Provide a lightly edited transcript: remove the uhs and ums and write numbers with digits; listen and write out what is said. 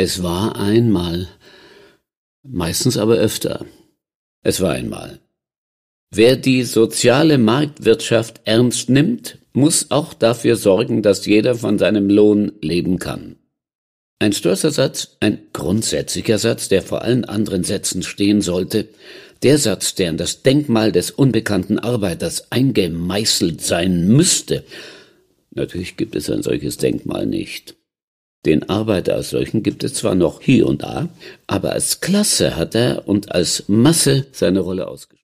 Es war einmal, meistens aber öfter. Es war einmal. Wer die soziale Marktwirtschaft ernst nimmt, muss auch dafür sorgen, dass jeder von seinem Lohn leben kann. Ein stolzer Satz, ein grundsätzlicher Satz, der vor allen anderen Sätzen stehen sollte, der Satz, der in das Denkmal des unbekannten Arbeiters eingemeißelt sein müsste. Natürlich gibt es ein solches Denkmal nicht. Den Arbeiter als solchen gibt es zwar noch hier und da, aber als Klasse hat er und als Masse seine Rolle ausgespielt.